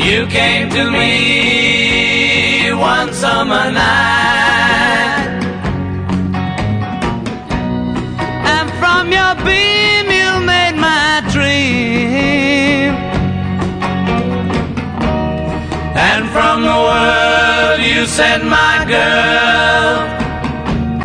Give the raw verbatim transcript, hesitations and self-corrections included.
You came to me one summer night, and from your beam you made my dream, and from the world you said, my girl,